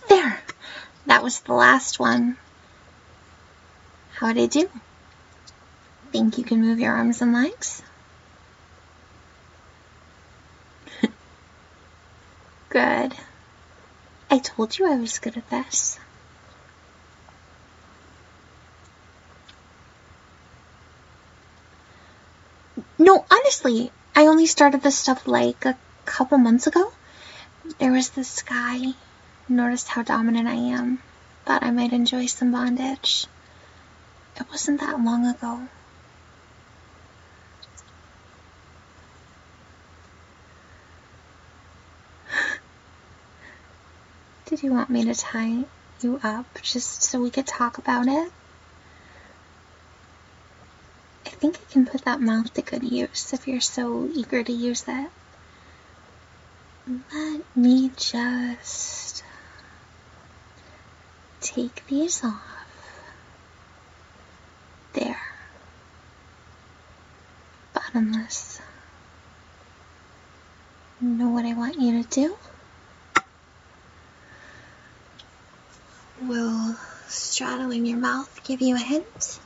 There! That was the last one. How'd I do? Think you can move your arms and legs? Good. I told you I was good at this. No, honestly, I only started this stuff like a couple months ago. There was this guy, noticed how dominant I am, thought I might enjoy some bondage. It wasn't that long ago. Did you want me to tie you up just so we could talk about it? I think I can put that mouth to good use if you're so eager to use it. Let me just take these off. There. Bottomless. Know what I want you to do? Will straddling your mouth give you a hint?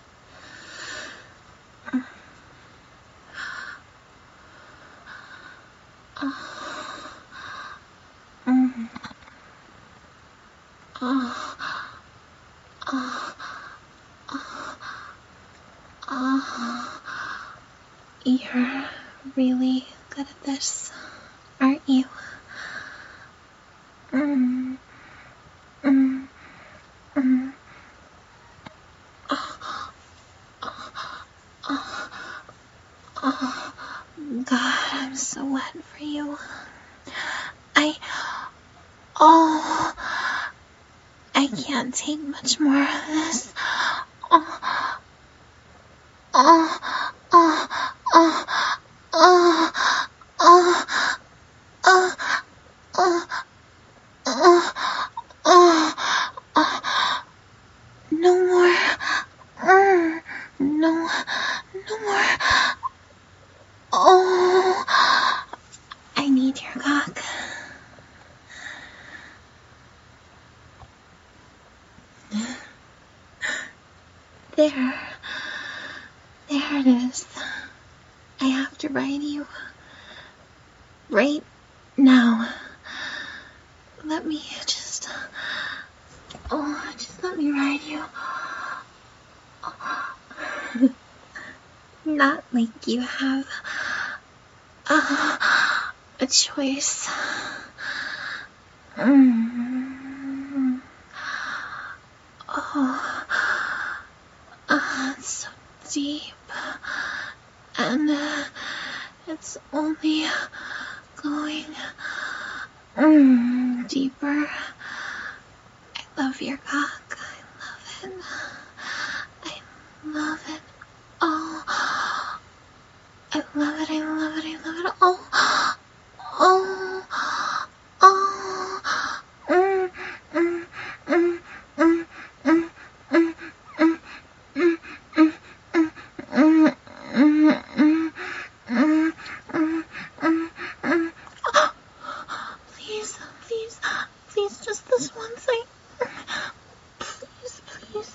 You're really good at this, aren't you? God, I'm so wet for you. I can't take much more of this. No more. No more. Oh, I need your cock. There it is. I have to ride you right now. Let me just let me ride you. Not like you have a choice. It's so deep, and it's only going deeper. I love your cock. I love it. I love it. Oh, I love it. I love it. I love it. Oh, oh, oh. Please, just this one thing. Please.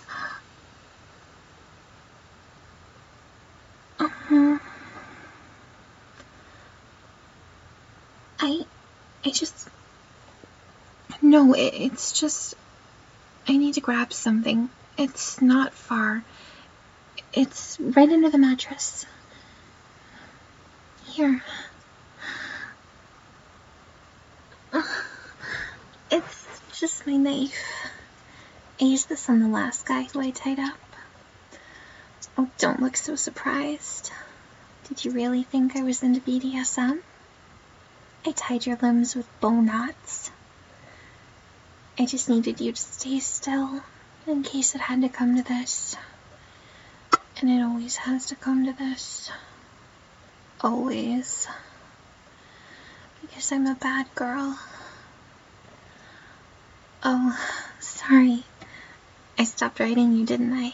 I just... No, it's just... I need to grab something. It's not far. It's right under the mattress. Here. It's just my knife. I used this on the last guy who I tied up. Oh, don't look so surprised. Did you really think I was into BDSM? I tied your limbs with bow knots. I just needed you to stay still in case it had to come to this. And it always has to come to this. Always. Because I'm a bad girl. Oh, sorry. I stopped writing you, didn't I?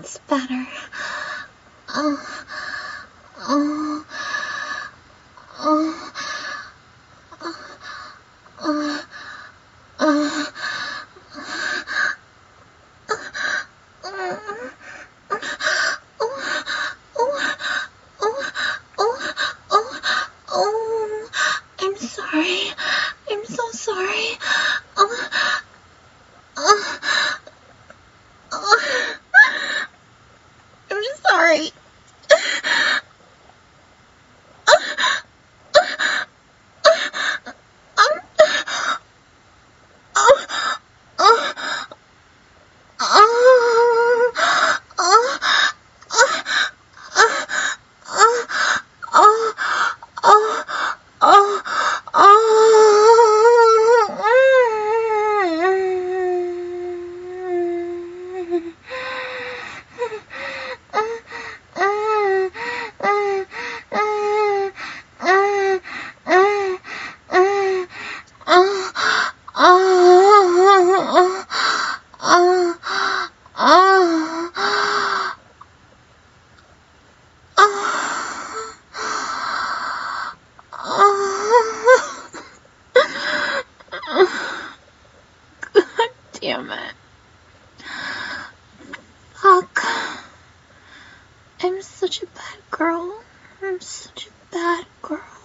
That's better. Oh, oh, oh, oh, oh, oh, I'm sorry. I'm so sorry. I'm sorry. Damn it. Fuck. I'm such a bad girl. I'm such a bad girl.